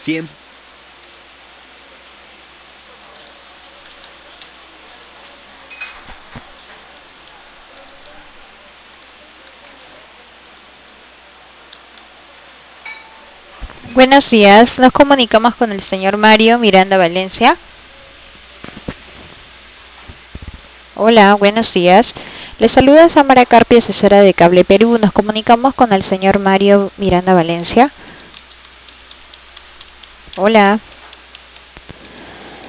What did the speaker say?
Tiempo. Buenos días, nos comunicamos con el señor Mario Miranda Valencia. Hola, buenos días. Le saluda Samara Carpio, asesora de Cable Perú. Nos comunicamos con el señor Mario Miranda Valencia. Hola.